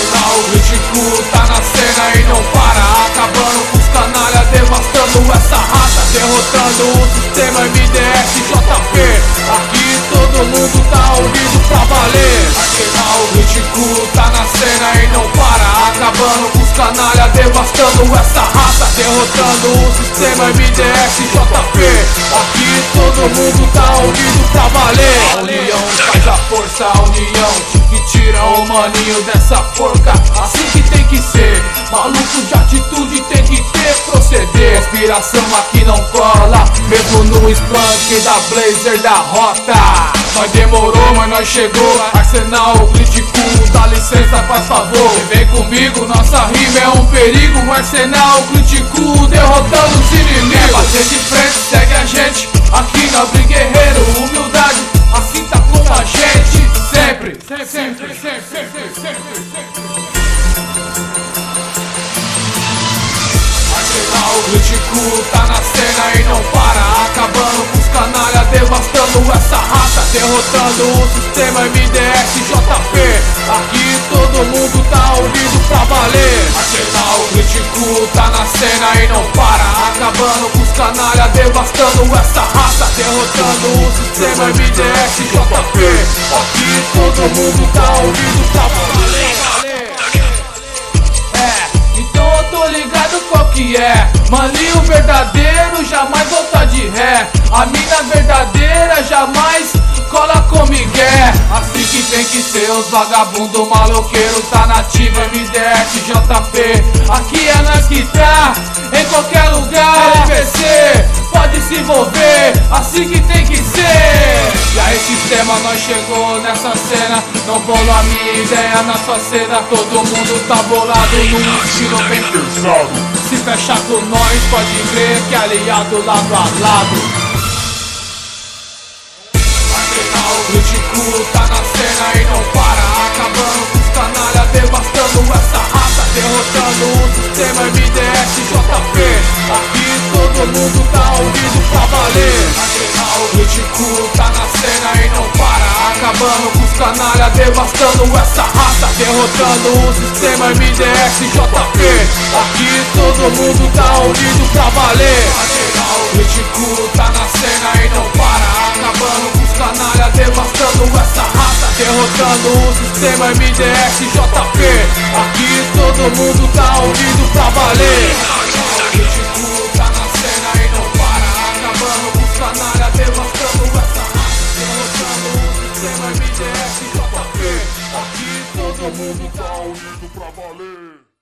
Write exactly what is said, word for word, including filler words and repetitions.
Marginal, crítico, tá na cena e não para. Acabando com os canalha, devastando essa raça, derrotando o sistema M D S J P. Aqui todo mundo tá unido pra valer. Marginal, crítico, tá na cena e não para. Acabando com os canalha, devastando essa raça, derrotando o sistema M D S J P. Aqui todo mundo tá unido pra valer. A união faz a força, a união que tira o maninho dessa forca. Assim que tem que ser, maluco de atitude tem que ter, proceder. Inspiração aqui não cola, mesmo no spunk da Blazer da rota. Nós demorou, mas nós chegou. Arsenal crítico, dá licença, faz favor. Vem comigo, nossa rima é um perigo. Arsenal crítico, derrotando os inimigos. Quer bater de frente, segue a gente. Aqui na Briga Guerreiro, humildade, assim tá com a gente. Sempre, sempre, sempre, sempre, sempre, sempre, sempre. Arsenal crítico, tá na cena e não para. Acabando com os canalha, devastando essa raça, derrotando o sistema M D S J P. Aqui todo mundo tá unido pra valer. Arsenal crítico, tá na cena e não para. Acabando com os canalha, devastando essa raça, derrotando o sistema M D S J P. Aqui todo mundo tá unido pra valer. É, então eu tô ligado qual que é. Maninho verdadeiro jamais volta de ré. A mina verdadeira jamais cola com migué. Assim que tem que ser, os vagabundo maloqueiro tá nativa M D S J P. Aqui é nós que tá, em qualquer lugar. L P C, pode se envolver, assim que tem que ser. E aí sistema, nós chegou nessa cena. Não bolo a minha ideia na sua cena. Todo mundo tá bolado num estilo bem pesado. Se fechar com nós, pode crer que é aliado lado a lado. Crítico, tá na cena e não para. Acabando com os canalha, devastando essa raça, derrotando o sistema M D S J P. Aqui todo mundo tá unido pra valer. Marginal, crítico, tá na cena e não para. Acabando com os canalha, devastando essa raça, derrotando o sistema M D S J P. Aqui todo mundo tá unido pra valer. Marginal, crítico, tá na cena e não para. Acabando com os canalha, devastando essa raça, derrotando o sistema M D S J P. Aqui todo mundo tá unido pra valer. Crítico, tá na cena e não para. Acabando com os canalha, devastando essa raça, derrotando o sistema M D S J P. Aqui todo mundo tá unido pra valer.